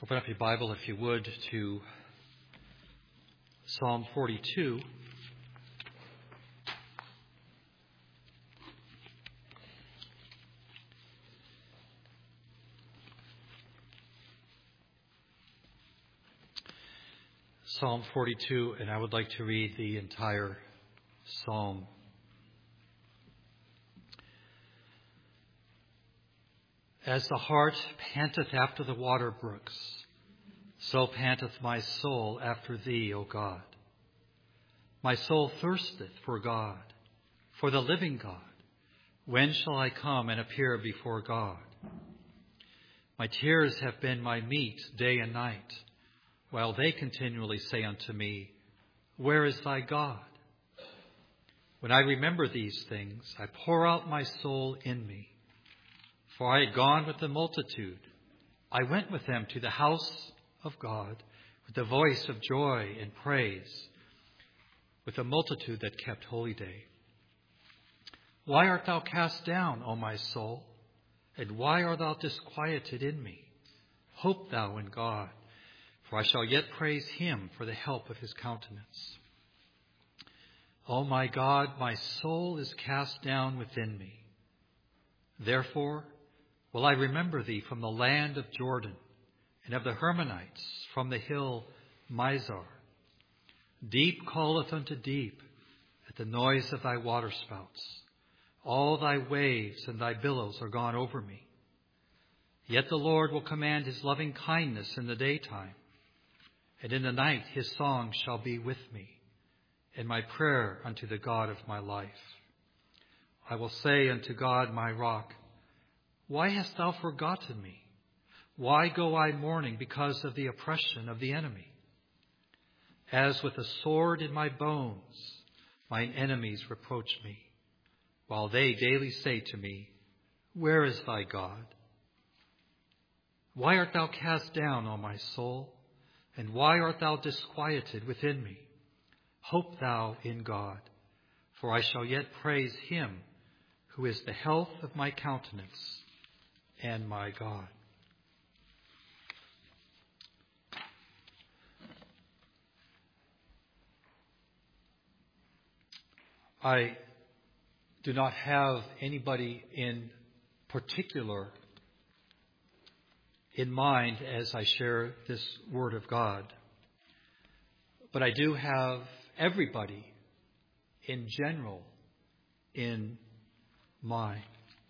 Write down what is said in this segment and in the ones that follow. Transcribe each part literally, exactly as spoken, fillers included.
Open up your Bible, if you would, to Psalm forty-two. Psalm forty-two, and I would like to read the entire psalm. As the hart panteth after the water brooks, so panteth my soul after thee, O God. My soul thirsteth for God, for the living God. When shall I come and appear before God? My tears have been my meat day and night, while they continually say unto me, Where is thy God? When I remember these things, I pour out my soul in me. For I had gone with the multitude. I went with them to the house of God with the voice of joy and praise, with a multitude that kept holy day. Why art thou cast down, O my soul? And why art thou disquieted in me? Hope thou in God, for I shall yet praise him for the help of his countenance. O my God, my soul is cast down within me. Therefore will I remember thee from the land of Jordan, and of the Hermonites from the hill Mizar. Deep calleth unto deep at the noise of thy waterspouts. All thy waves and thy billows are gone over me. Yet the Lord will command his loving kindness in the daytime, and in the night his song shall be with me, and my prayer unto the God of my life. I will say unto God my rock, Why hast thou forgotten me? Why go I mourning because of the oppression of the enemy? As with a sword in my bones, mine enemies reproach me, while they daily say to me, Where is thy God? Why art thou cast down, O my soul? And why art thou disquieted within me? Hope thou in God, for I shall yet praise him, who is the health of my countenance and my God. I do not have anybody in particular in mind as I share this word of God, but I do have everybody in general in mind.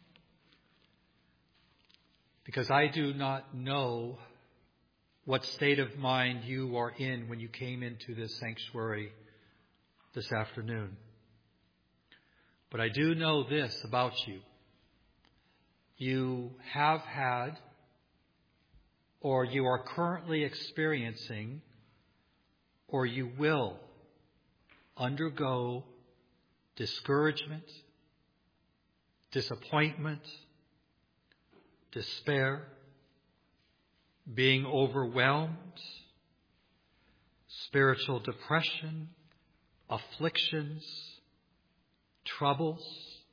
Because I do not know what state of mind you are in when you came into this sanctuary this afternoon. But I do know this about you. You have had, or you are currently experiencing, or you will undergo discouragement, disappointment, despair, being overwhelmed, spiritual depression, afflictions, troubles,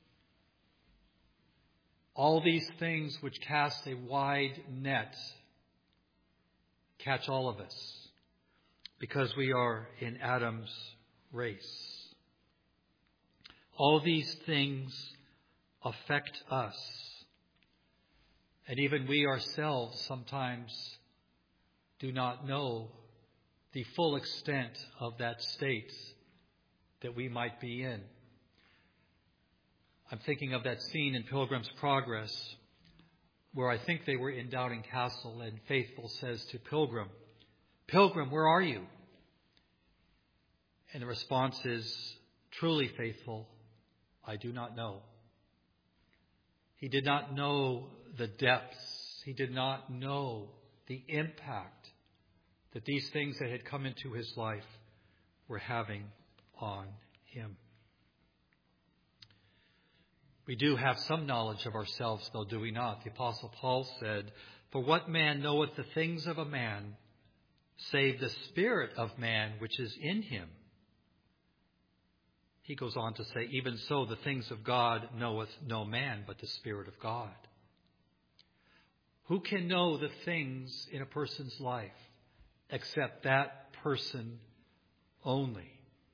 all these things which cast a wide net catch all of us because we are in Adam's race. All these things affect us. And even we ourselves sometimes do not know the full extent of that state that we might be in. I'm thinking of that scene in Pilgrim's Progress where I think they were in Doubting Castle, and Faithful says to Pilgrim, Pilgrim, where are you? And the response is, Truly, Faithful, I do not know. He did not know the depths. He did not know the impact that these things that had come into his life were having on him. We do have some knowledge of ourselves, though, do we not? The Apostle Paul said, For what man knoweth the things of a man, save the spirit of man which is in him? He goes on to say, Even so the things of God knoweth no man but the Spirit of God. Who can know the things in a person's life except that person only?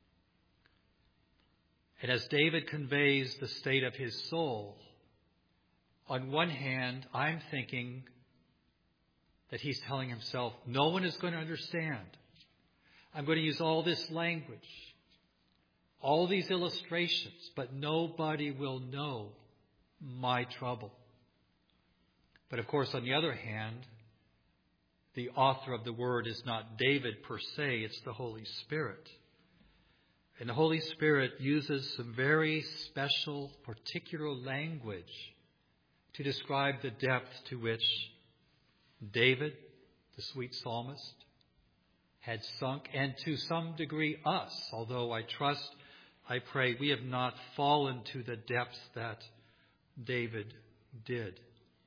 And as David conveys the state of his soul, on one hand, I'm thinking that he's telling himself, no one is going to understand. I'm going to use all this language, all these illustrations, but nobody will know my trouble. But of course, on the other hand, the author of the word is not David per se, it's the Holy Spirit. And the Holy Spirit uses some very special, particular language to describe the depth to which David, the sweet psalmist, had sunk, and to some degree us, although I trust, I pray, we have not fallen to the depth that David did.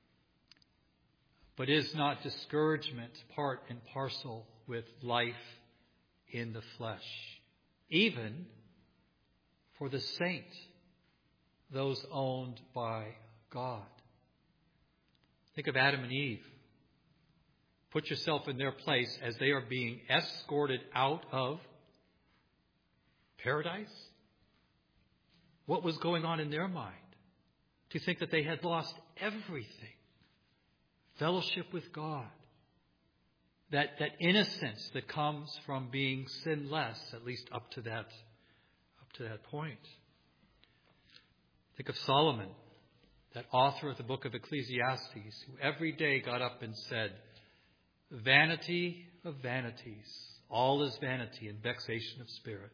But is not discouragement part and parcel with life in the flesh? Even for the saint, those owned by God. Think of Adam and Eve. Put yourself in their place as they are being escorted out of paradise. What was going on in their mind? To think that they had lost everything. Fellowship with God. That, that innocence that comes from being sinless, at least up to that, up to that point. Think of Solomon, that author of the book of Ecclesiastes, who every day got up and said, vanity of vanities, all is vanity and vexation of spirit.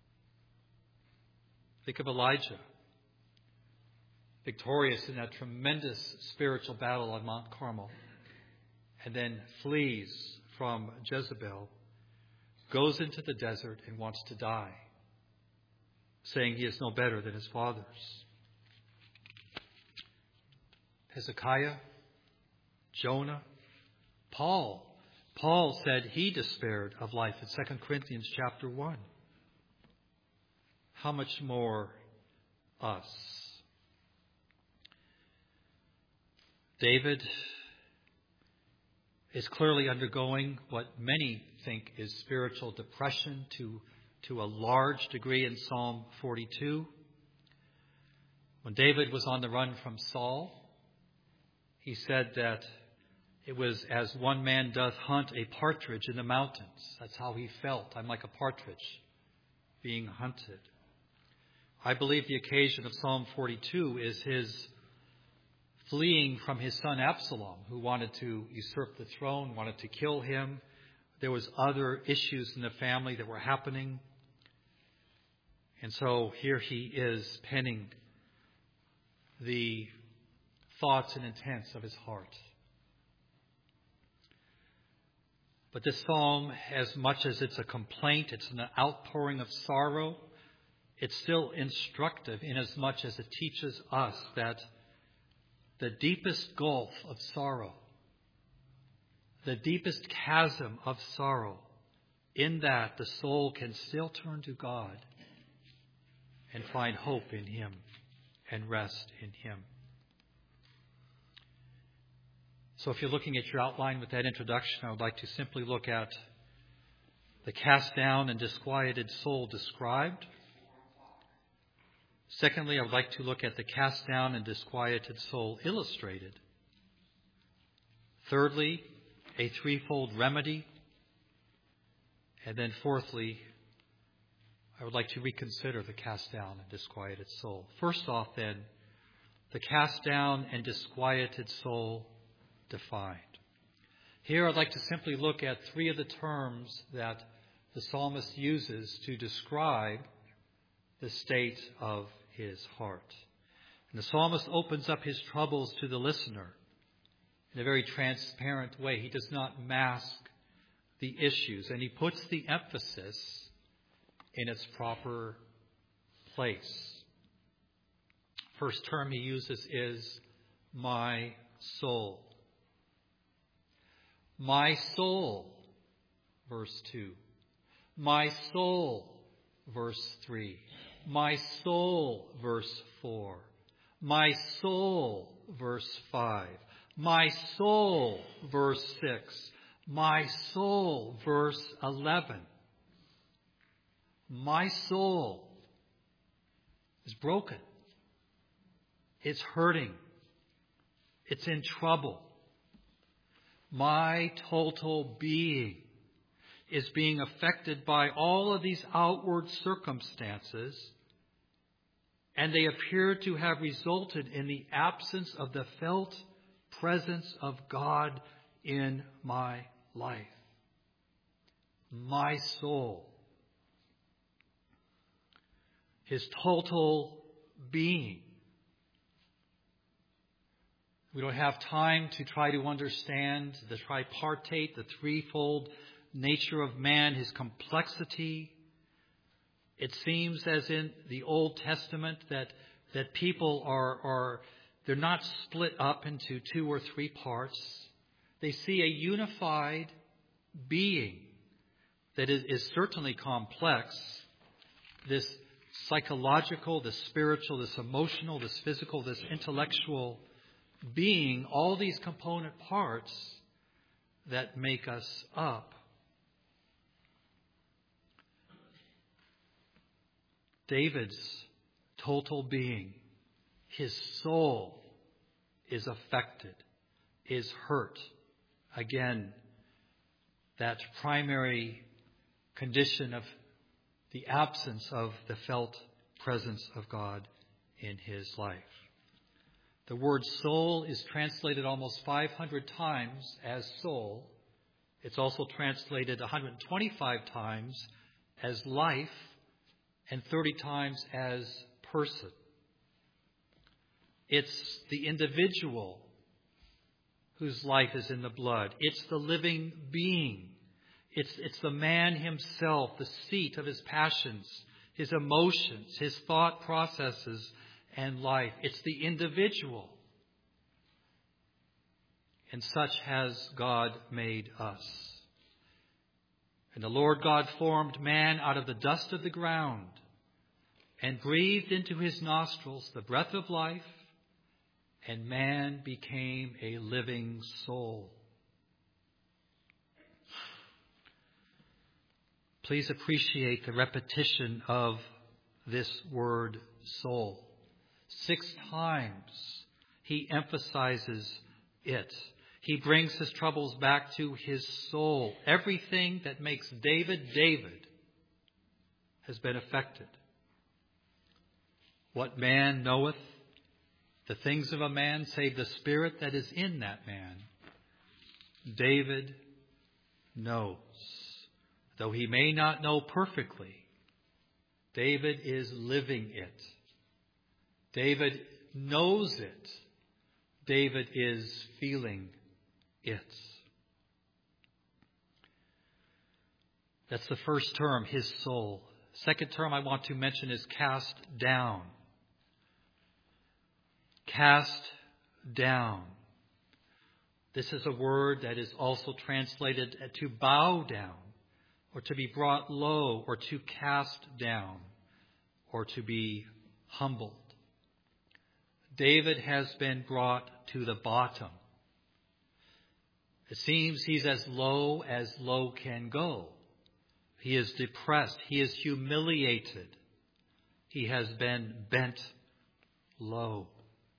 Think of Elijah, victorious in that tremendous spiritual battle on Mount Carmel, and then flees from Jezebel, goes into the desert and wants to die, saying he is no better than his fathers. Hezekiah, Jonah, Paul. Paul said he despaired of life in Second Corinthians chapter one. How much more us? David is clearly undergoing what many think is spiritual depression to, to a large degree in Psalm forty-two. When David was on the run from Saul, he said that it was as one man doth hunt a partridge in the mountains. That's how he felt. I'm like a partridge being hunted. I believe the occasion of Psalm forty-two is his fleeing from his son Absalom, who wanted to usurp the throne, wanted to kill him. There was other issues in the family that were happening. And so here he is penning the thoughts and intents of his heart. But this psalm, as much as it's a complaint, it's an outpouring of sorrow, it's still instructive in as much as it teaches us that the deepest gulf of sorrow, the deepest chasm of sorrow, in that the soul can still turn to God and find hope in Him and rest in Him. So if you're looking at your outline with that introduction, I would like to simply look at the cast down and disquieted soul described. Secondly, I would like to look at the cast down and disquieted soul illustrated. Thirdly, a threefold remedy. And then fourthly, I would like to reconsider the cast down and disquieted soul. First off then, the cast down and disquieted soul defined. Here I'd like to simply look at three of the terms that the psalmist uses to describe the state of his heart. And the psalmist opens up his troubles to the listener in a very transparent way. He does not mask the issues, and he puts the emphasis in its proper place. First term he uses is my soul. My soul, verse two. My soul, verse three. My soul, verse four. My soul, verse five. My soul, verse six. My soul, verse eleven. My soul is broken. It's hurting. It's in trouble. My total being is being affected by all of these outward circumstances, and they appear to have resulted in the absence of the felt presence of God in my life. My soul, his total being. We don't have time to try to understand the tripartite, the threefold nature of man, his complexity. It seems as in the Old Testament that, that people are, are, they're not split up into two or three parts. They see a unified being that is, is certainly complex. This psychological, this spiritual, this emotional, this physical, this intellectual being, all these component parts that make us up. David's total being, his soul is affected, is hurt. Again, that primary condition of the absence of the felt presence of God in his life. The word soul is translated almost five hundred times as soul. It's also translated one hundred twenty-five times as life and thirty times as person. It's the individual whose life is in the blood. It's the living being. It's, it's the man himself, the seat of his passions, his emotions, his thought processes, and life. It's the individual. And such has God made us. And the Lord God formed man out of the dust of the ground and breathed into his nostrils the breath of life, and man became a living soul. Please appreciate the repetition of this word soul. Six times he emphasizes it. He brings his troubles back to his soul. Everything that makes David David has been affected. What man knoweth the things of a man save the spirit that is in that man? David knows. Though he may not know perfectly, David is living it. David knows it. David is feeling it. That's the first term, his soul. Second term I want to mention is cast down. Cast down. This is a word that is also translated to bow down, or to be brought low, or to cast down, or to be humbled. David has been brought to the bottom. It seems he's as low as low can go. He is depressed. He is humiliated. He has been bent low.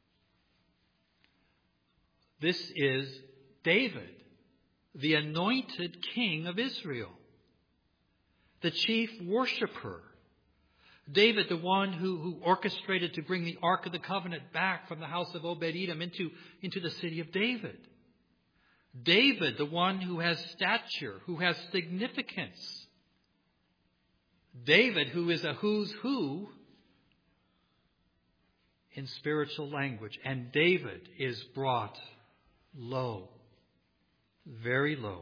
This is David, the anointed king of Israel, the chief worshiper. David, the one who, who orchestrated to bring the Ark of the Covenant back from the house of Obed-Edom into, into the city of David. David, the one who has stature, who has significance. David, who is a who's who in spiritual language. And David is brought low, very low.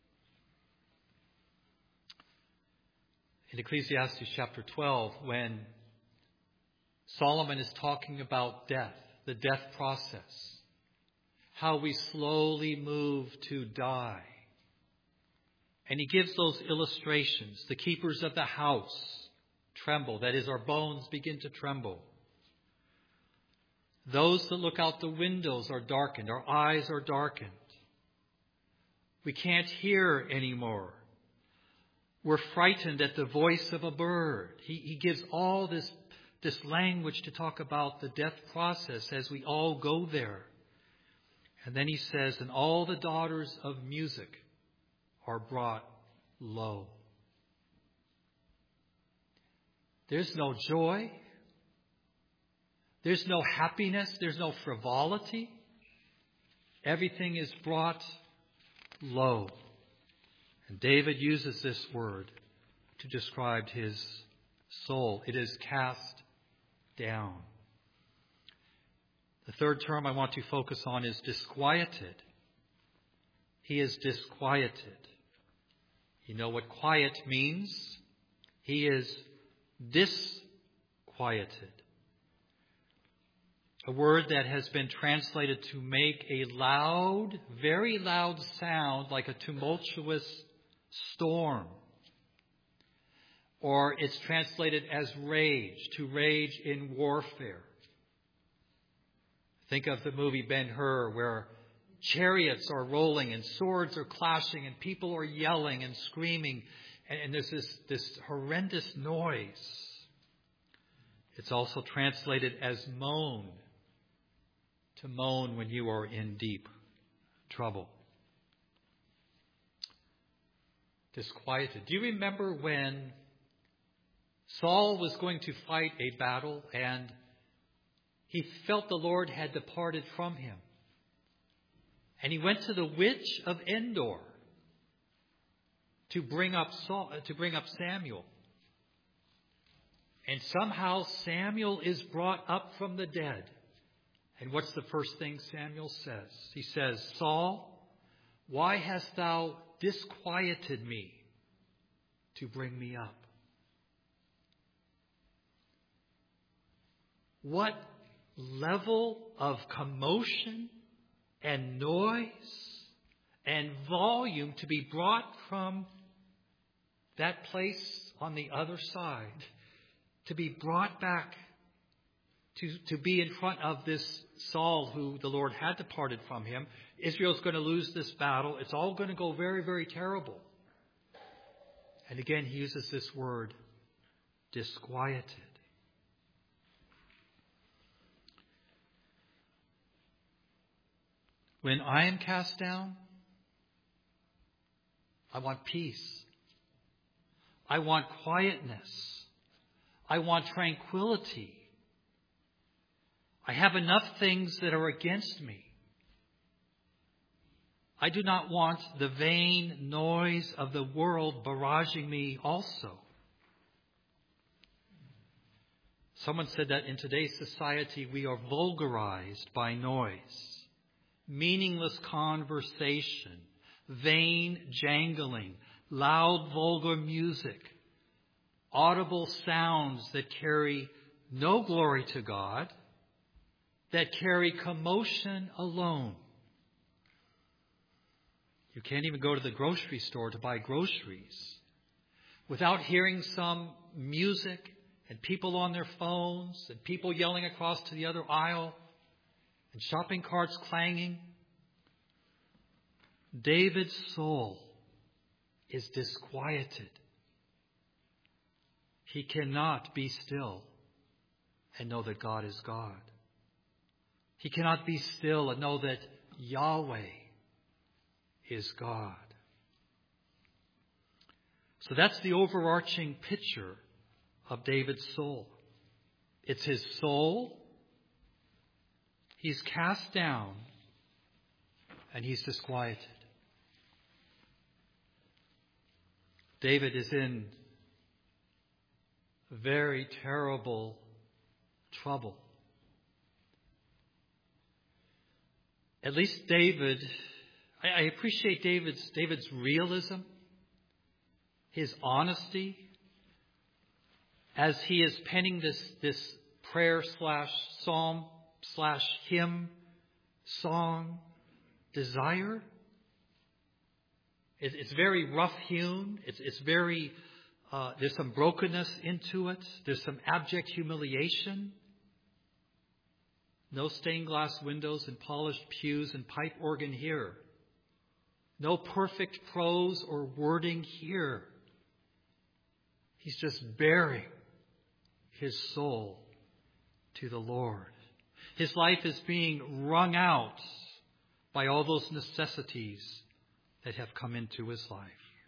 In Ecclesiastes chapter twelve, when Solomon is talking about death, the death process, how we slowly move to die. And he gives those illustrations. The keepers of the house tremble. That is, our bones begin to tremble. Those that look out the windows are darkened. Our eyes are darkened. We can't hear anymore. We're frightened at the voice of a bird. He, he gives all this, this language to talk about the death process as we all go there. And then he says, and all the daughters of music are brought low. There's no joy. There's no happiness. There's no frivolity. Everything is brought low. And David uses this word to describe his soul. It is cast down. The third term I want to focus on is disquieted. He is disquieted. You know what quiet means? He is disquieted. A word that has been translated to make a loud, very loud sound like a tumultuous storm. Or it's translated as rage, to rage in warfare. Think of the movie Ben-Hur, where chariots are rolling and swords are clashing and people are yelling and screaming. And, and there's this, this horrendous noise. It's also translated as moan. To moan when you are in deep trouble. Disquieted. Do you remember when Saul was going to fight a battle and he felt the Lord had departed from him? And he went to the witch of Endor to bring up Saul, to bring up Samuel. And somehow Samuel is brought up from the dead. And what's the first thing Samuel says? He says, Saul, why hast thou disquieted me to bring me up? What level of commotion and noise and volume to be brought from that place on the other side, to be brought back To, to be in front of this Saul who the Lord had departed from him. Israel's going to lose this battle. It's all going to go very, very terrible. And again, he uses this word, disquieted. When I am cast down, I want peace. I want quietness. I want tranquility. I have enough things that are against me. I do not want the vain noise of the world barraging me also. Someone said that in today's society we are vulgarized by noise, meaningless conversation, vain jangling, loud vulgar music, audible sounds that carry no glory to God, that carry commotion alone. You can't even go to the grocery store to buy groceries without hearing some music and people on their phones and people yelling across to the other aisle and shopping carts clanging. David's soul is disquieted. He cannot be still and know that God is God. He cannot be still and know that Yahweh is God. So that's the overarching picture of David's soul. It's his soul. He's cast down and he's disquieted. David is in very terrible trouble. At least David, I, I appreciate David's David's realism, his honesty, as he is penning this, this prayer slash psalm slash hymn, song, desire. It, it's very rough hewn. It's, it's very, uh, there's some brokenness into it. There's some abject humiliation. No stained glass windows and polished pews and pipe organ here. No perfect prose or wording here. He's just bearing his soul to the Lord. His life is being wrung out by all those necessities that have come into his life.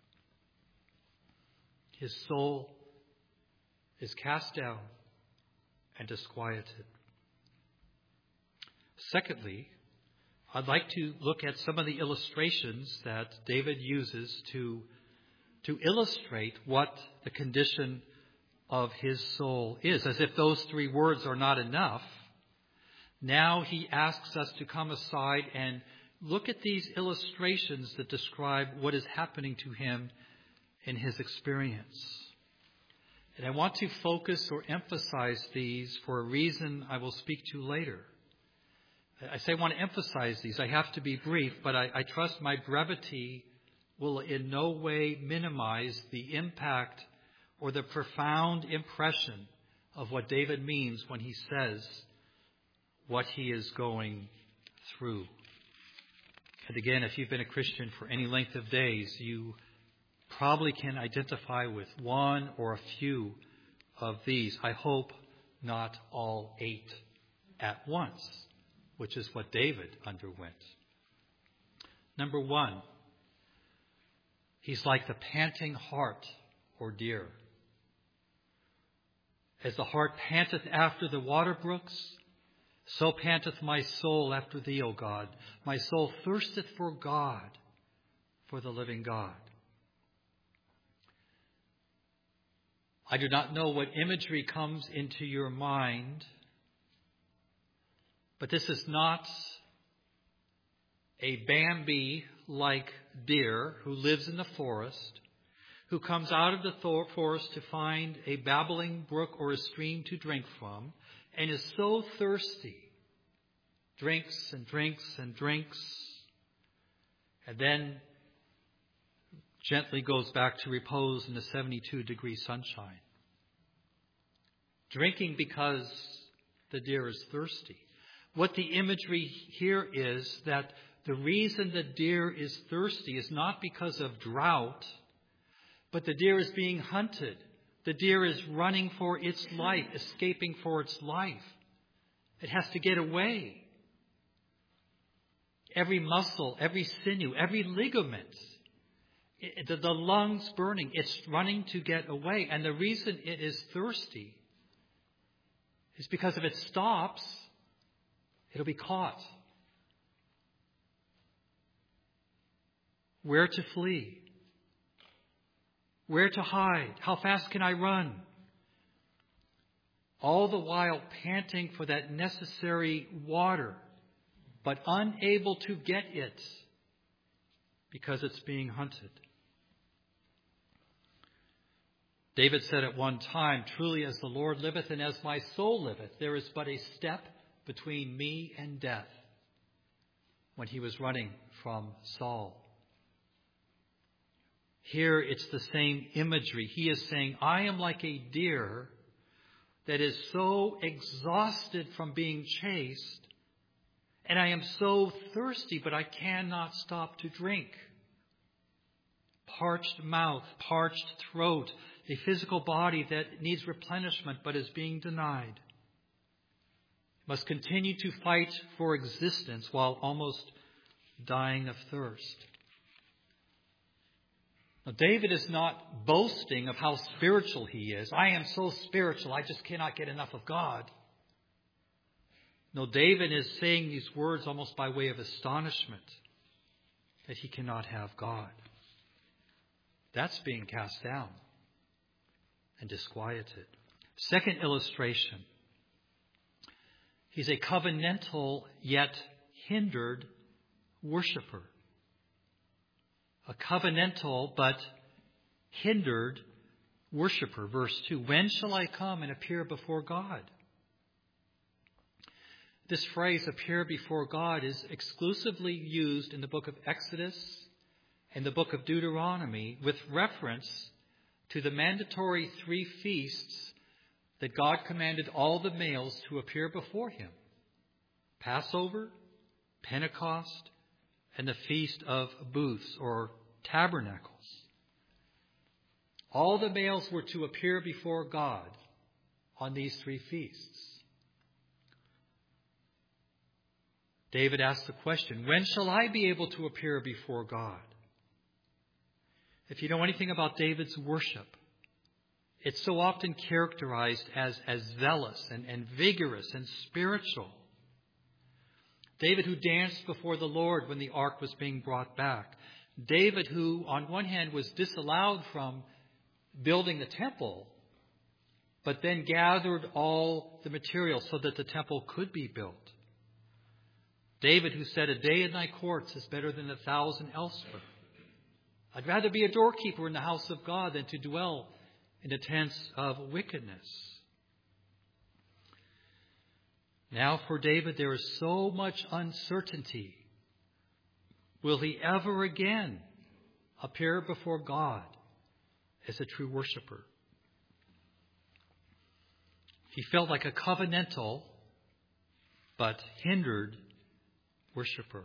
His soul is cast down and disquieted. Secondly, I'd like to look at some of the illustrations that David uses to, to illustrate what the condition of his soul is. As if those three words are not enough, now he asks us to come aside and look at these illustrations that describe what is happening to him in his experience. And I want to focus or emphasize these for a reason I will speak to later. I say I want to emphasize these. I have to be brief, but I, I trust my brevity will in no way minimize the impact or the profound impression of what David means when he says what he is going through. And again, if you've been a Christian for any length of days, you probably can identify with one or a few of these. I hope not all eight at once, which is what David underwent. Number one, he's like the panting hart or deer. As the hart panteth after the water brooks, so panteth my soul after thee, O God. My soul thirsteth for God, for the living God. I do not know what imagery comes into your mind, but this is not a Bambi-like deer who lives in the forest, who comes out of the forest to find a babbling brook or a stream to drink from, and is so thirsty, drinks and drinks and drinks, and then gently goes back to repose in the seventy-two degree sunshine. Drinking because the deer is thirsty. What the imagery here is that the reason the deer is thirsty is not because of drought, but the deer is being hunted. The deer is running for its life, escaping for its life. It has to get away. Every muscle, every sinew, every ligament, it, the, the lungs burning, it's running to get away. And the reason it is thirsty is because if it stops, it'll be caught. Where to flee? Where to hide? How fast can I run? All the while panting for that necessary water, but unable to get it because it's being hunted. David said at one time, truly as the Lord liveth and as my soul liveth, there is but a step between me and death, when he was running from Saul. Here it's the same imagery. He is saying, I am like a deer that is so exhausted from being chased, and I am so thirsty, but I cannot stop to drink. Parched mouth, parched throat, a physical body that needs replenishment but is being denied. Must continue to fight for existence while almost dying of thirst. Now, David is not boasting of how spiritual he is. I am so spiritual, I just cannot get enough of God. No, David is saying these words almost by way of astonishment that he cannot have God. That's being cast down and disquieted. Second illustration. He's a covenantal yet hindered worshiper. A covenantal but hindered worshiper. Verse two, when shall I come and appear before God? This phrase, appear before God, is exclusively used in the book of Exodus and the book of Deuteronomy with reference to the mandatory three feasts that God commanded all the males to appear before him. Passover, Pentecost, and the Feast of Booths or Tabernacles. All the males were to appear before God on these three feasts. David asked the question, when shall I be able to appear before God? If you know anything about David's worship, it's so often characterized as, as zealous and, and vigorous and spiritual. David who danced before the Lord when the ark was being brought back. David who, on one hand, was disallowed from building the temple, but then gathered all the material so that the temple could be built. David who said, a day in thy courts is better than a thousand elsewhere. I'd rather be a doorkeeper in the house of God than to dwell in the tents of wickedness. Now for David there is so much uncertainty. Will he ever again appear before God as a true worshiper? He felt like a covenantal but hindered worshiper.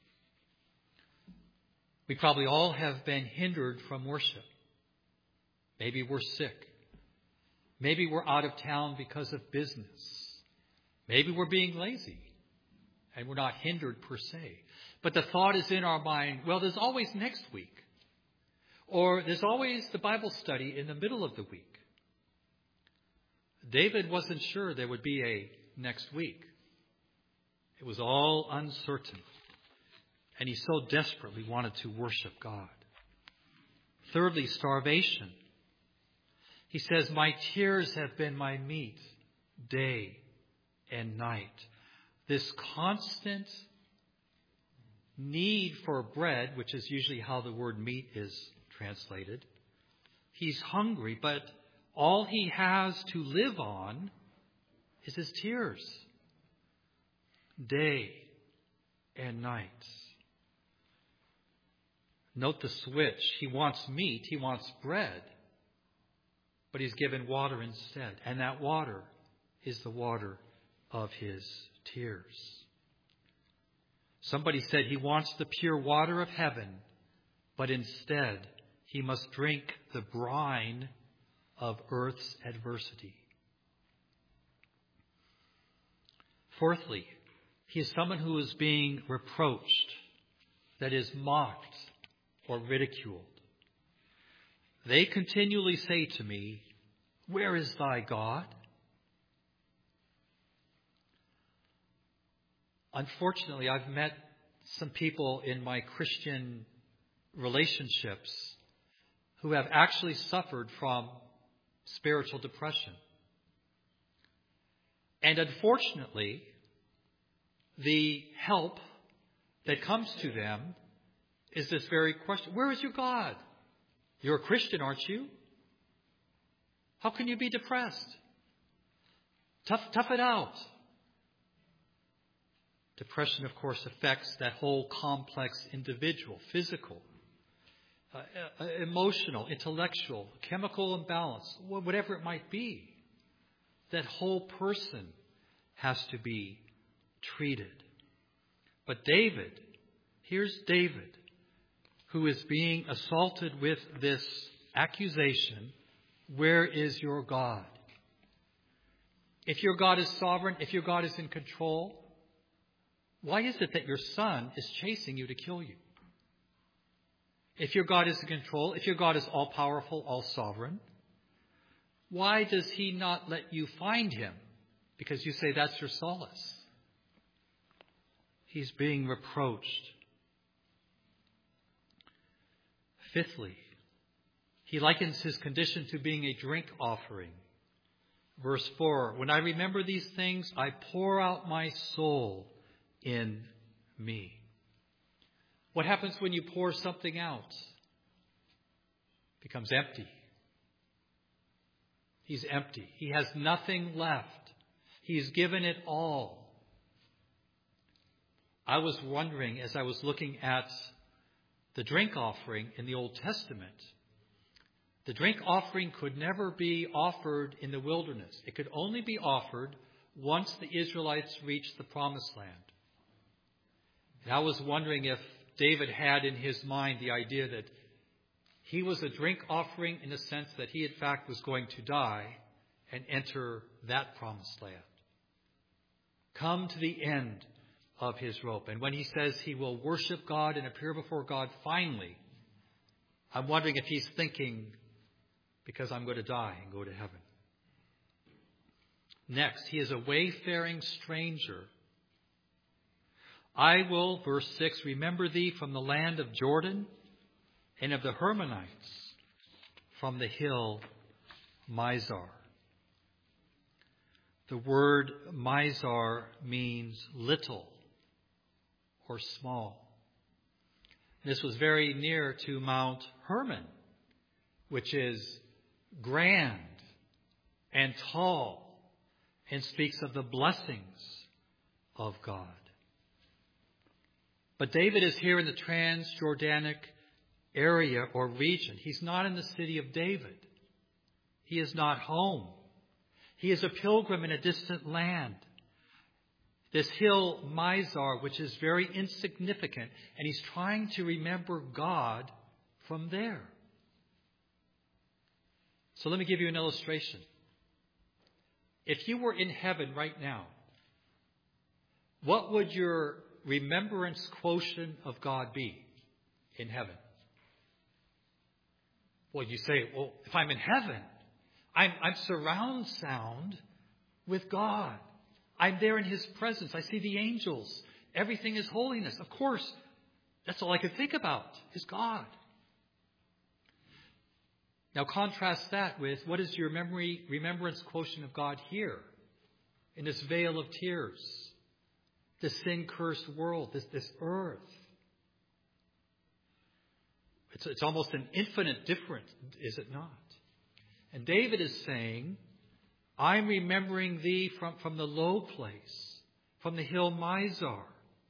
We probably all have been hindered from worship. Maybe we're sick. Maybe we're out of town because of business. Maybe we're being lazy and we're not hindered per se. But the thought is in our mind, well, there's always next week. Or there's always the Bible study in the middle of the week. David wasn't sure there would be a next week. It was all uncertain. And he so desperately wanted to worship God. Thirdly, starvation. He says, my tears have been my meat day and night. This constant need for bread, which is usually how the word meat is translated. He's hungry, but all he has to live on is his tears. Day and night. Note the switch. He wants meat, he wants bread, but he's given water instead. And that water is the water of his tears. Somebody said he wants the pure water of heaven, but instead he must drink the brine of earth's adversity. Fourthly, he is someone who is being reproached, that is mocked or ridiculed. They continually say to me, where is thy God? Unfortunately, I've met some people in my Christian relationships who have actually suffered from spiritual depression. And unfortunately, the help that comes to them is this very question. Where is your God? You're a Christian, aren't you? How can you be depressed? Tough, tough it out. Depression, of course, affects that whole complex individual, physical, uh, emotional, intellectual, chemical imbalance, whatever it might be. That whole person has to be treated. But David, here's David, who is being assaulted with this accusation, where is your God? If your God is sovereign, if your God is in control, why is it that your son is chasing you to kill you? If your God is in control, if your God is all-powerful, all-sovereign, why does he not let you find him? Because you say that's your solace. He's being reproached. Fifthly, he likens his condition to being a drink offering. Verse four, when I remember these things, I pour out my soul in me. What happens when you pour something out? It becomes empty. He's empty. He has nothing left. He's given it all. I was wondering as I was looking at the drink offering in the Old Testament, the drink offering could never be offered in the wilderness. It could only be offered once the Israelites reached the promised land. And I was wondering if David had in his mind the idea that he was a drink offering in the sense that he, in fact, was going to die and enter that promised land. Come to the end of his rope. And when he says he will worship God and appear before God finally, I'm wondering if he's thinking, because I'm going to die and go to heaven. Next, he is a wayfaring stranger. I will, verse six, remember thee from the land of Jordan and of the Hermonites from the hill Mizar. The word Mizar means little or small. This was very near to Mount Hermon, which is grand and tall and speaks of the blessings of God. But David is here in the Transjordanic area or region. He's not in the city of David. He is not home. He is a pilgrim in a distant land. This hill Mizar, which is very insignificant, and he's trying to remember God from there. So let me give you an illustration. If you were in heaven right now, what would your remembrance quotient of God be in heaven? Well, you say, well, if I'm in heaven, I'm, I'm surround sound with God. I'm there in his presence. I see the angels. Everything is holiness. Of course, that's all I could think about is God. Now contrast that with what is your memory, remembrance quotient of God here in this vale of tears, this sin-cursed world, this, this earth. It's, it's almost an infinite difference, is it not? And David is saying, I'm remembering thee from, from the low place, from the hill Mizar.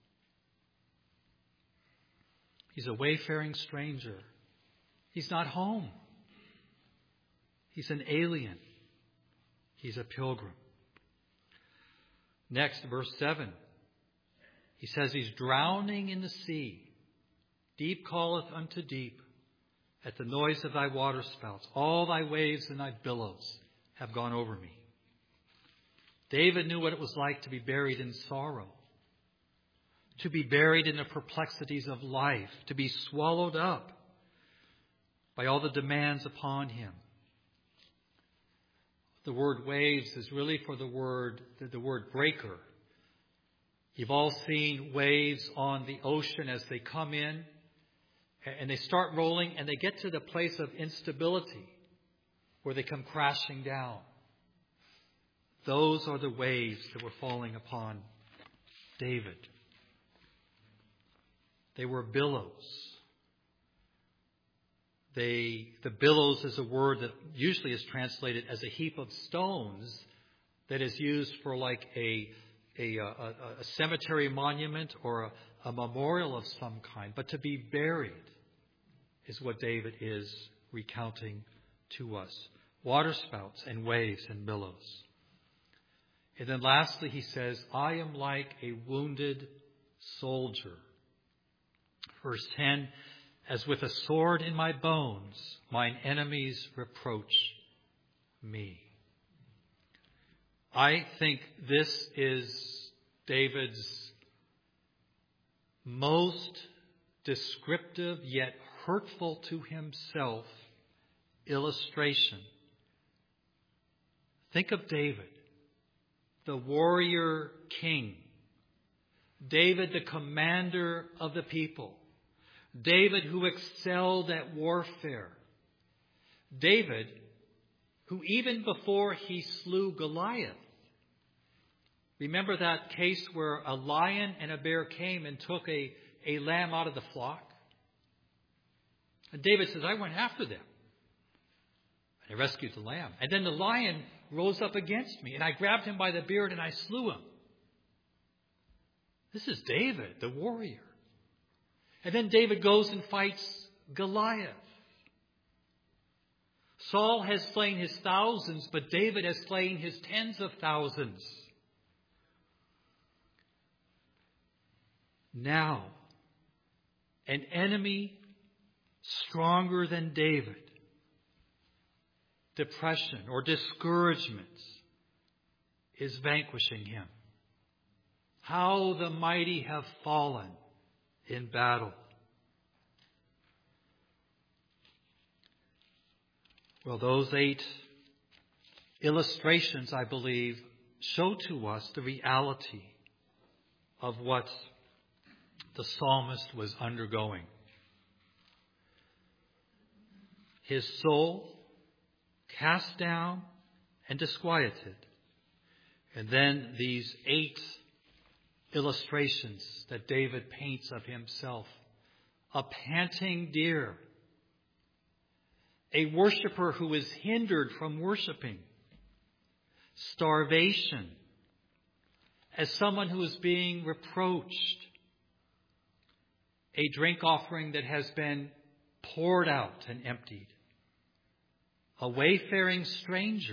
He's a wayfaring stranger. He's not home. He's an alien. He's a pilgrim. Next, verse seven. He says he's drowning in the sea. Deep calleth unto deep at the noise of thy waterspouts. All thy waves and thy billows have gone over me. David knew what it was like to be buried in sorrow, to be buried in the perplexities of life, to be swallowed up by all the demands upon him. The word waves is really for the word, the word breaker. You've all seen waves on the ocean as they come in and they start rolling and they get to the place of instability where they come crashing down. Those are the waves that were falling upon David. They were billows. They, the billows is a word that usually is translated as a heap of stones that is used for like a, a, a, a cemetery monument or a, a memorial of some kind. But to be buried is what David is recounting to us. Waterspouts and waves and billows. And then lastly, he says, I am like a wounded soldier. Verse ten, as with a sword in my bones, mine enemies reproach me. I think this is David's most descriptive yet hurtful to himself illustration. Think of David, the warrior king. David, the commander of the people. David, who excelled at warfare. David, who even before he slew Goliath, remember that case where a lion and a bear came and took a, a lamb out of the flock? And David says, I went after them. And I rescued the lamb. And then the lion rose up against me, and I grabbed him by the beard and I slew him. This is David, the warrior. And then David goes and fights Goliath. Saul has slain his thousands, but David has slain his tens of thousands. now an enemy stronger than David, depression or discouragement, is vanquishing him. How the mighty have fallen in battle. Well, those eight illustrations, I believe, show to us the reality of what the psalmist was undergoing. His soul cast down and disquieted. And then these eight illustrations that David paints of himself. A panting deer. A worshiper who is hindered from worshiping. Starvation. As someone who is being reproached. A drink offering that has been poured out and emptied. A wayfaring stranger.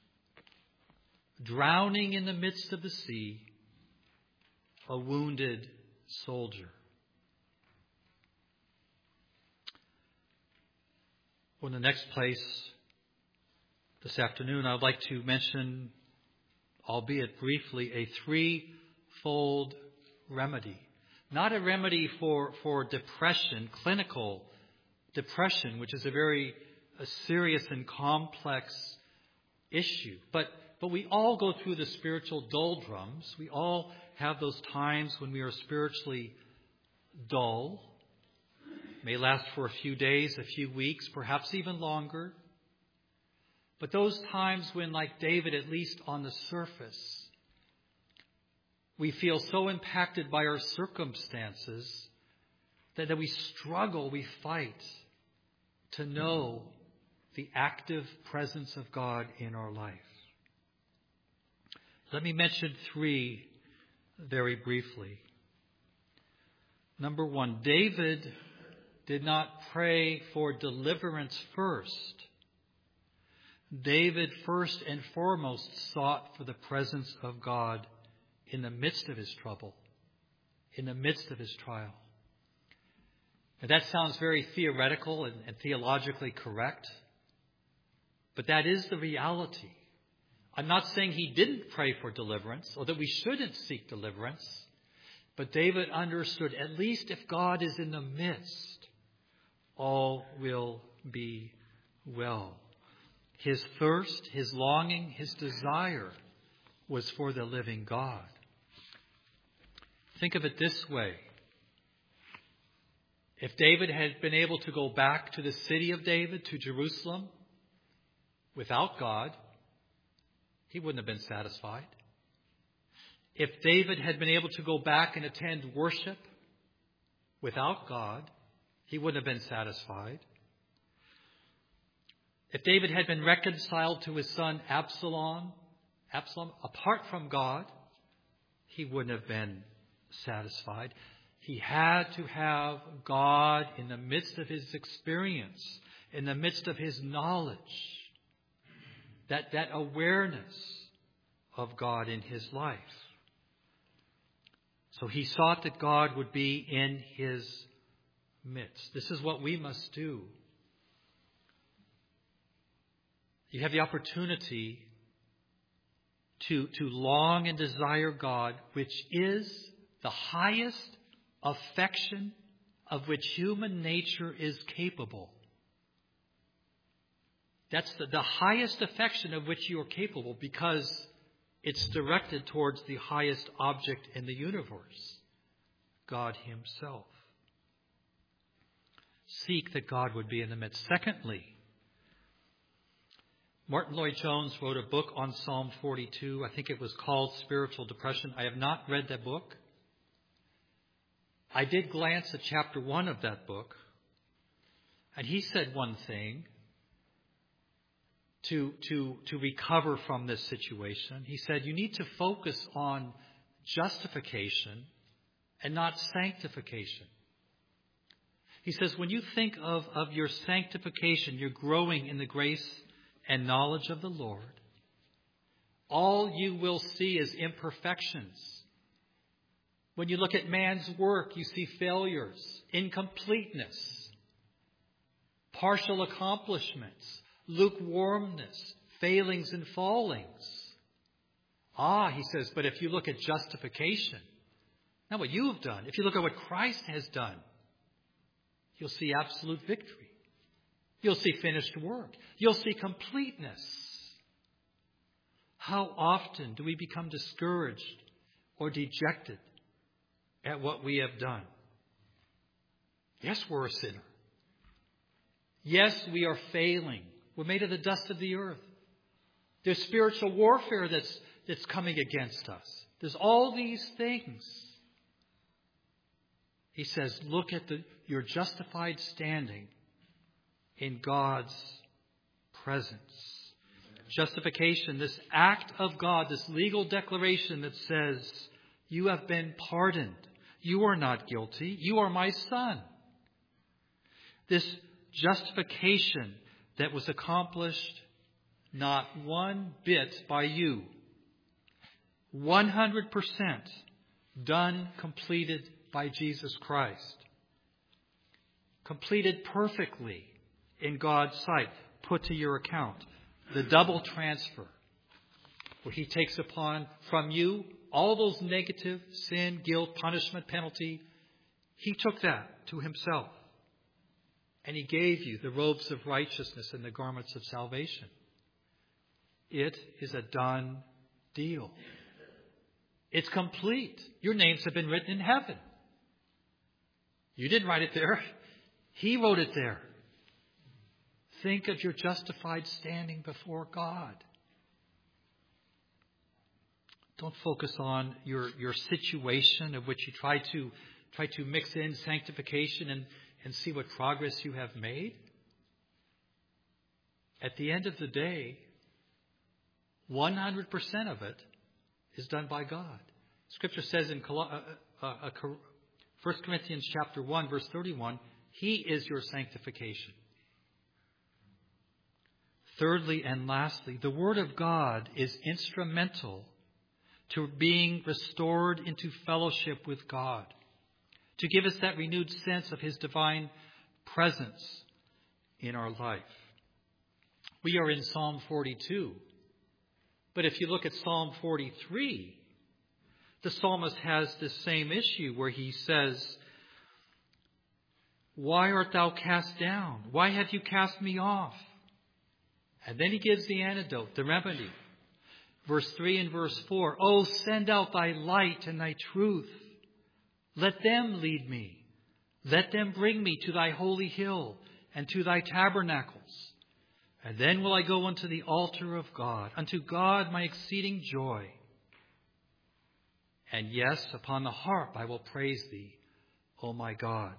Drowning in the midst of the sea. A wounded soldier. Well, in the next place, this afternoon, I would like to mention, albeit briefly, a threefold remedy. Not a remedy for, for depression, clinical depression, which is a very a serious and complex issue. But, but we all go through the spiritual doldrums. We all have those times when we are spiritually dull. It may last for a few days, a few weeks, perhaps even longer. But those times when, like David, at least on the surface, we feel so impacted by our circumstances that, that we struggle, we fight to know the active presence of God in our life. Let me mention three very briefly. Number one, David did not pray for deliverance first. David first and foremost sought for the presence of God in the midst of his trouble, in the midst of his trial. And that sounds very theoretical and, and theologically correct, but that is the reality. I'm not saying he didn't pray for deliverance or that we shouldn't seek deliverance, but David understood at least if God is in the midst, all will be well. His thirst, his longing, his desire was for the living God. Think of it this way. If David had been able to go back to the city of David, to Jerusalem, without God, he wouldn't have been satisfied. If David had been able to go back and attend worship without God, he wouldn't have been satisfied. If David had been reconciled to his son Absalom, Absalom apart from God, he wouldn't have been satisfied. He had to have God in the midst of his experience, in the midst of his knowledge, that, that awareness of God in his life. So he sought that God would be in his midst. This is what we must do. You have the opportunity to, to long and desire God, which is the highest affection of which human nature is capable. That's the, the highest affection of which you are capable because it's directed towards the highest object in the universe, God himself. Seek that God would be in the midst. Secondly, Martin Lloyd-Jones wrote a book on Psalm forty-two. I think it was called Spiritual Depression. I have not read that book. I did glance at chapter one of that book, and he said one thing to, to, to recover from this situation. He said, you need to focus on justification and not sanctification. He says, when you think of, of your sanctification, you're growing in the grace and knowledge of the Lord, all you will see is imperfections. When you look at man's work, you see failures, incompleteness, partial accomplishments, lukewarmness, failings and fallings. Ah, he says, but if you look at justification, not what you have done, if you look at what Christ has done, you'll see absolute victory. You'll see finished work. You'll see completeness. How often do we become discouraged or dejected at what we have done? Yes, we're a sinner. Yes, we are failing. We're made of the dust of the earth. There's spiritual warfare that's, that's coming against us. There's all these things. He says, look at the, your justified standing in God's presence. Justification, this act of God, this legal declaration that says, you have been pardoned. You are not guilty. You are my son. This justification that was accomplished not one bit by you. one hundred percent done, completed by Jesus Christ. Completed perfectly in God's sight. Put to your account. The double transfer, where he takes upon from you all those negative sin, guilt, punishment, penalty. He took that to himself. And he gave you the robes of righteousness and the garments of salvation. It is a done deal. It's complete. Your names have been written in heaven. You didn't write it there. He wrote it there. Think of your justified standing before God. Don't focus on your, your situation of which you try to try to mix in sanctification and, and see what progress you have made. At the end of the day, one hundred percent of it is done by God. Scripture says in uh, uh, uh, First Corinthians chapter one, verse thirty-one, He is your sanctification. Thirdly and lastly, the Word of God is instrumental to being restored into fellowship with God, to give us that renewed sense of His divine presence in our life. We are in Psalm forty-two, but if you look at Psalm forty-three, the psalmist has this same issue where he says, "Why art thou cast down? Why have you cast me off?" And then he gives the antidote, the remedy. Verse three and verse four, "Oh, send out thy light and thy truth. Let them lead me. Let them bring me to thy holy hill and to thy tabernacles. And then will I go unto the altar of God, unto God my exceeding joy. And yes, upon the harp I will praise thee, O my God."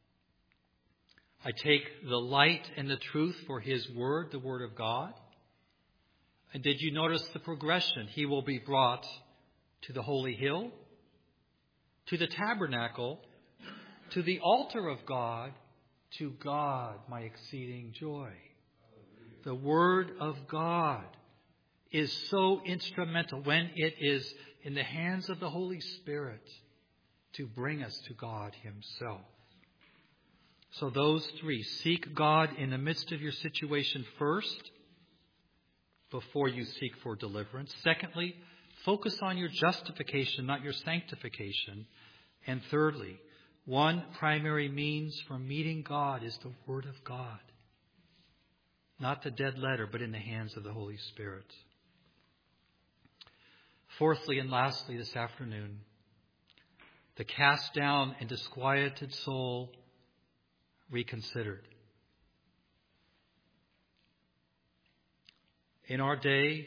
I take the light and the truth for His Word, the Word of God. And did you notice the progression? He will be brought to the holy hill, to the tabernacle, to the altar of God, to God my exceeding joy. The Word of God is so instrumental when it is in the hands of the Holy Spirit to bring us to God Himself. So those three, seek God in the midst of your situation first, before you seek for deliverance. Secondly, focus on your justification, not your sanctification. And thirdly, one primary means for meeting God is the Word of God. Not the dead letter, but in the hands of the Holy Spirit. Fourthly and lastly this afternoon, the cast down and disquieted soul reconsidered. In our day,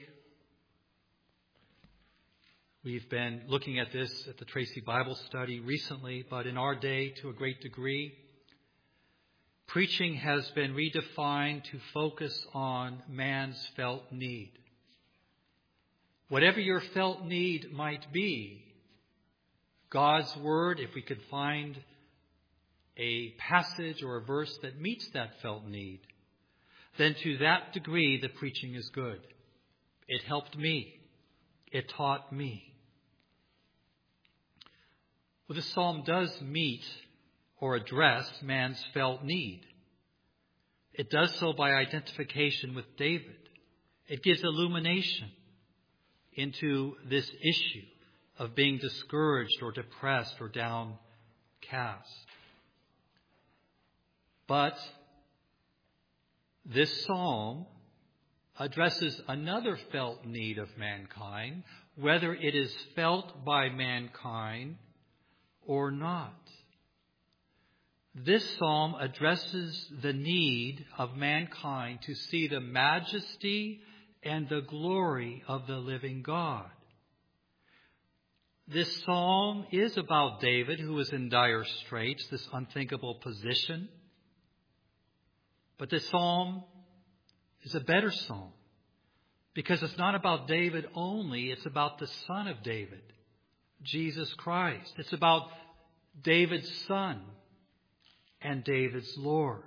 we've been looking at this at the Tracy Bible Study recently, but in our day, to a great degree, preaching has been redefined to focus on man's felt need. Whatever your felt need might be, God's Word, if we could find a passage or a verse that meets that felt need, then to that degree the preaching is good. It helped me. It taught me. Well, this psalm does meet or address man's felt need. It does so by identification with David. It gives illumination into this issue of being discouraged or depressed or downcast. But this psalm addresses another felt need of mankind, whether it is felt by mankind or not. This psalm addresses the need of mankind to see the majesty and the glory of the living God. This psalm is about David, who is in dire straits, this unthinkable position. But this psalm is a better psalm because it's not about David only. It's about the Son of David, Jesus Christ. It's about David's Son and David's Lord.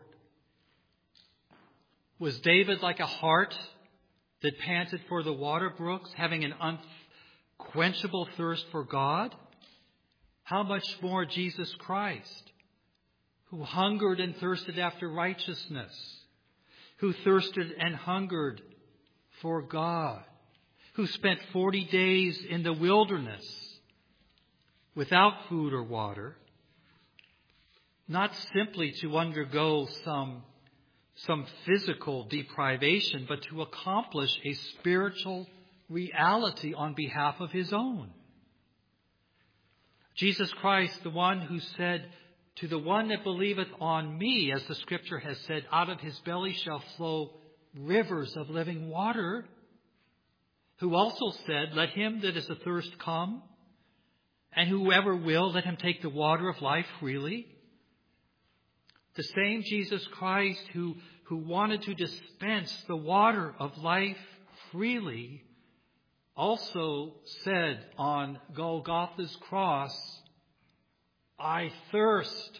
Was David like a hart that panted for the water brooks, having an unquenchable thirst for God? How much more Jesus Christ, who hungered and thirsted after righteousness, who thirsted and hungered for God, who spent forty days in the wilderness without food or water, not simply to undergo some, some physical deprivation, but to accomplish a spiritual reality on behalf of his own. Jesus Christ, the one who said, "To the one that believeth on me," as the scripture has said, "out of his belly shall flow rivers of living water," who also said, "Let him that is athirst come, and whoever will, let him take the water of life freely." The same Jesus Christ who, who wanted to dispense the water of life freely also said on Golgotha's cross, "I thirst.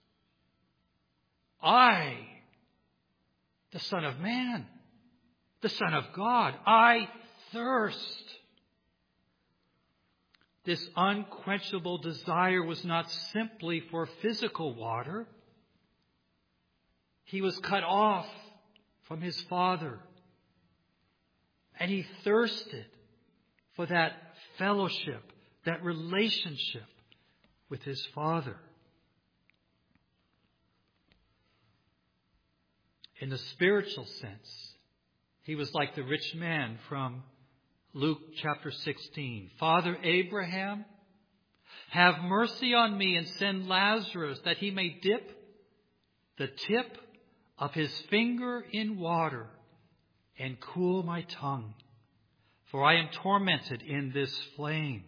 I, the Son of Man, the Son of God, I thirst." This unquenchable desire was not simply for physical water. He was cut off from his Father, and he thirsted for that fellowship, that relationship with his Father. In the spiritual sense, he was like the rich man from Luke chapter sixteen. "Father Abraham, have mercy on me and send Lazarus that he may dip the tip of his finger in water and cool my tongue, for I am tormented in this flame."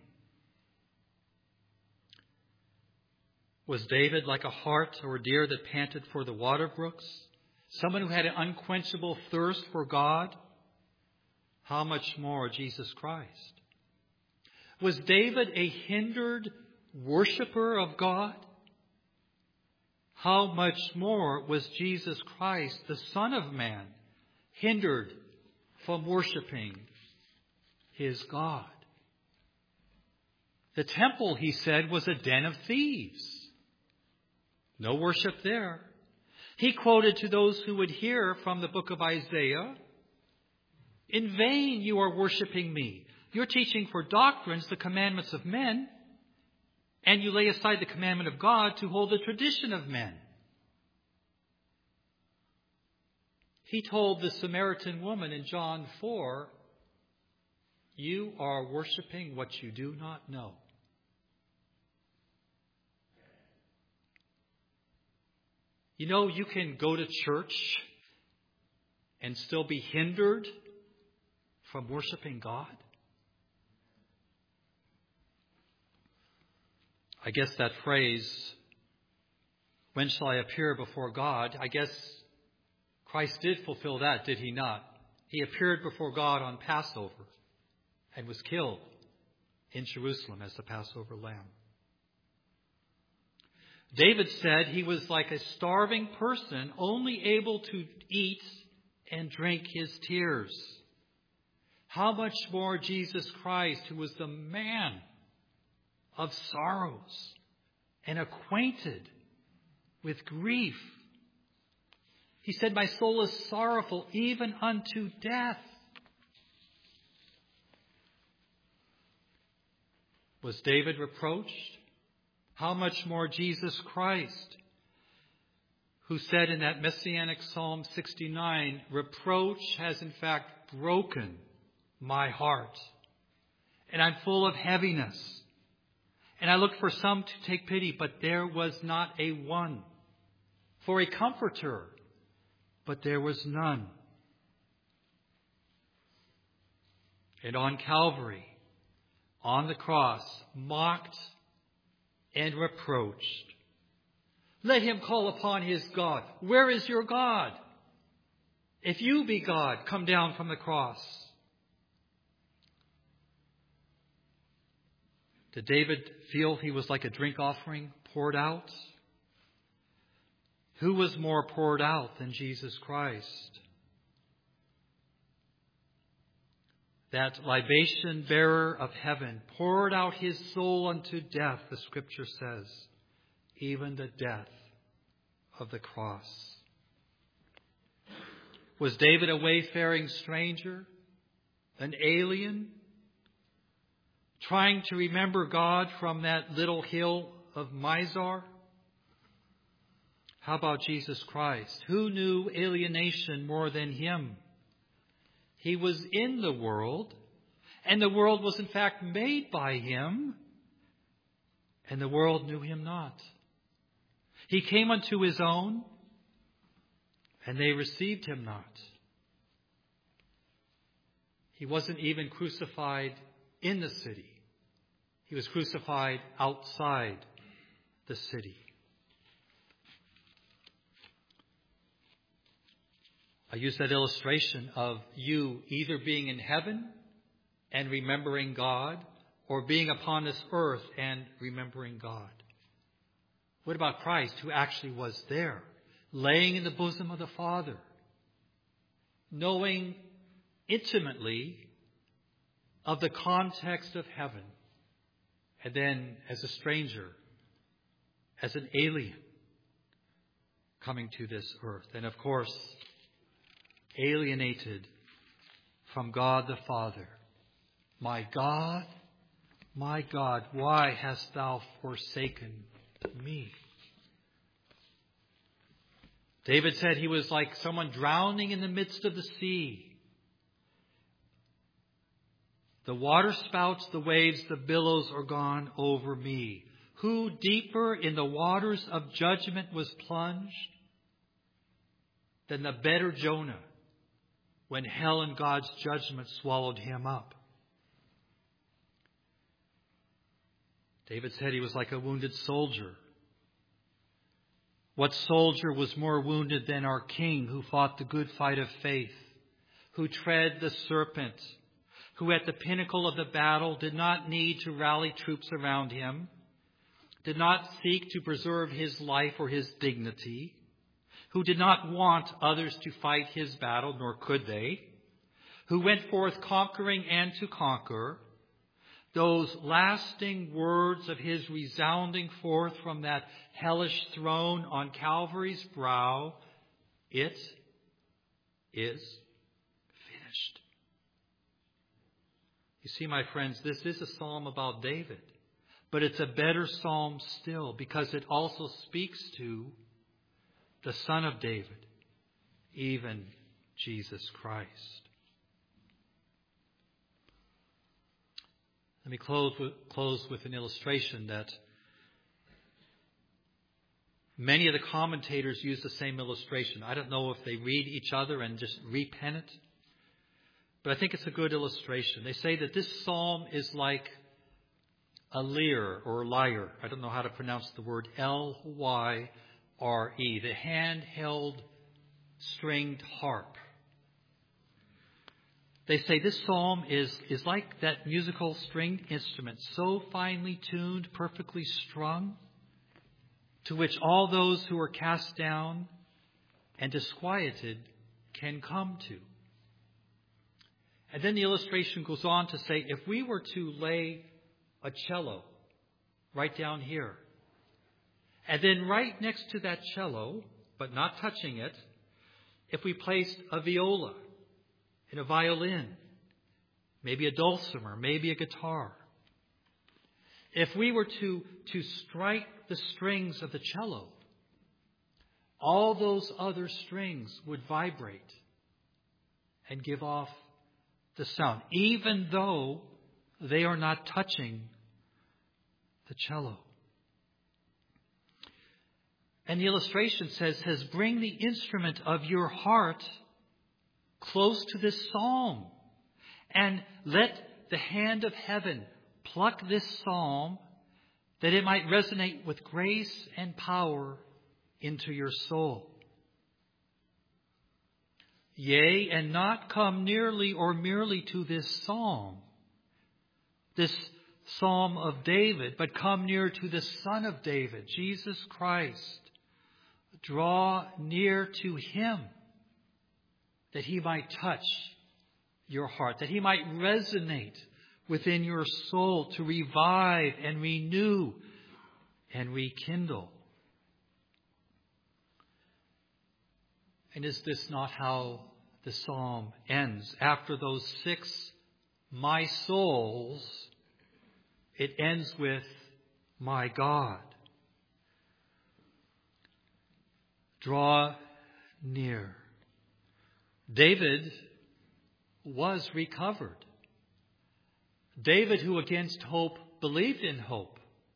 Was David like a hart or a deer that panted for the water brooks? Someone who had an unquenchable thirst for God? How much more Jesus Christ? Was David a hindered worshiper of God? How much more was Jesus Christ, the Son of Man, hindered from worshiping his God? The temple, he said, was a den of thieves. No worship there. He quoted to those who would hear from the book of Isaiah, "In vain you are worshiping me. You're teaching for doctrines the commandments of men, and you lay aside the commandment of God to hold the tradition of men." He told the Samaritan woman in John four, "You are worshiping what you do not know." You know, you can go to church and still be hindered from worshiping God. I guess that phrase, "When shall I appear before God?" I guess Christ did fulfill that, did he not? He appeared before God on Passover and was killed in Jerusalem as the Passover lamb. David said he was like a starving person, only able to eat and drink his tears. How much more Jesus Christ, who was the man of sorrows, and acquainted with grief. He said, my soul is sorrowful even unto death. Was David reproached? How much more Jesus Christ, who said in that messianic Psalm sixty-nine, reproach has in fact broken my heart, and I'm full of heaviness. And I looked for some to take pity, but there was not a one. For a comforter, but there was none. And on Calvary, on the cross, mocked and reproached. Let him call upon his God. Where is your God? If you be God, come down from the cross. Did David feel he was like a drink offering poured out? Who was more poured out than Jesus Christ? That libation bearer of heaven poured out his soul unto death, the Scripture says, even the death of the cross. Was David a wayfaring stranger, an alien, trying to remember God from that little hill of Mizar? How about Jesus Christ? Who knew alienation more than him? He was in the world, and the world was in fact made by him, and the world knew him not. He came unto his own, and they received him not. He wasn't even crucified in the city. He was crucified outside the city. I use that illustration of you either being in heaven and remembering God, or being upon this earth and remembering God. What about Christ, who actually was there, laying in the bosom of the Father, knowing intimately of the context of heaven, and then as a stranger, as an alien, coming to this earth. And of course, alienated from God the Father. My God, my God, why hast thou forsaken me? David said he was like someone drowning in the midst of the sea. The water spouts, the waves, the billows are gone over me. Who deeper in the waters of judgment was plunged than the better Jonah, when hell and God's judgment swallowed him up? David said he was like a wounded soldier. What soldier was more wounded than our King, who fought the good fight of faith, who tread the serpent, who at the pinnacle of the battle did not need to rally troops around him, did not seek to preserve his life or his dignity, who did not want others to fight his battle, nor could they, who went forth conquering and to conquer. Those lasting words of his resounding forth from that hellish throne on Calvary's brow, it is finished. You see, my friends, this is a psalm about David, but it's a better psalm still because it also speaks to the Son of David, even Jesus Christ. Let me close with, close with an illustration that many of the commentators use the same illustration. I don't know if they read each other and just repen it, but I think it's a good illustration. They say that this psalm is like a lyre or lyre. I don't know how to pronounce the word L Y R E, the handheld stringed harp. They say this psalm is, is like that musical stringed instrument, so finely tuned, perfectly strung, to which all those who are cast down and disquieted can come to. And then the illustration goes on to say, if we were to lay a cello right down here, And then right next to that cello, but not touching it, if we placed a viola and a violin, maybe a dulcimer, maybe a guitar, if we were to, to strike the strings of the cello, all those other strings would vibrate and give off the sound, even though they are not touching the cello. And the illustration says, says, bring the instrument of your heart close to this psalm, and let the hand of heaven pluck this psalm that it might resonate with grace and power into your soul. Yea, and not come nearly or merely to this psalm, this psalm of David, but come near to the Son of David, Jesus Christ. Draw near to Him, that He might touch your heart, that He might resonate within your soul to revive and renew and rekindle. And is this not how the psalm ends? After those six my souls, it ends with my God. Draw near. David was recovered. David, who against hope believed in hope.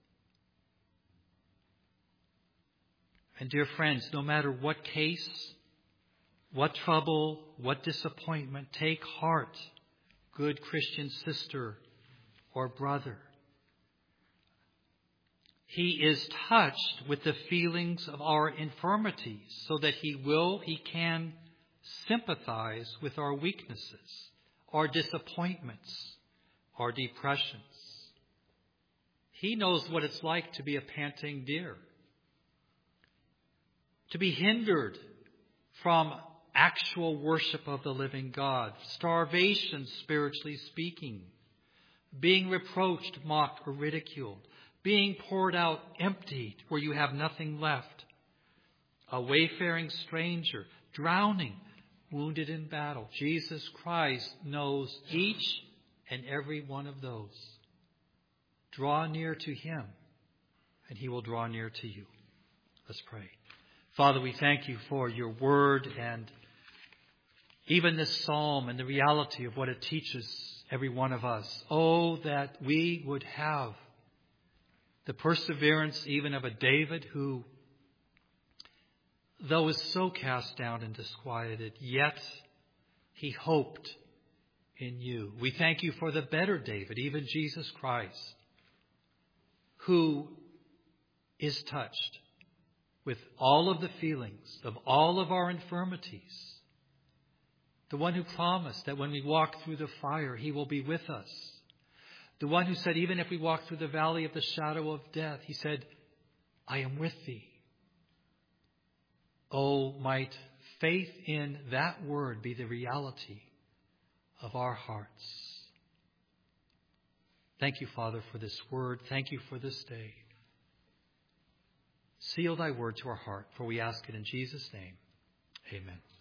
And dear friends, no matter what case, what trouble, what disappointment, take heart, good Christian sister or brother. He is touched with the feelings of our infirmities so that He will, He can sympathize with our weaknesses, our disappointments, our depressions. He knows what it's like to be a panting deer, to be hindered from actual worship of the living God, starvation, spiritually speaking, being reproached, mocked, or ridiculed, being poured out empty where you have nothing left, a wayfaring stranger, drowning, wounded in battle. Jesus Christ knows each and every one of those. Draw near to Him, and He will draw near to you. Let's pray. Father, we thank You for Your word and even this psalm and the reality of what it teaches every one of us. Oh, that we would have the perseverance even of a David who, though was so cast down and disquieted, yet he hoped in You. We thank You for the better David, even Jesus Christ, who is touched with all of the feelings of all of our infirmities. The one who promised that when we walk through the fire, He will be with us. The one who said, even if we walk through the valley of the shadow of death, He said, I am with thee. Oh, might faith in that word be the reality of our hearts. Thank You, Father, for this word. Thank You for this day. Seal Thy word to our heart, for we ask it in Jesus' name. Amen.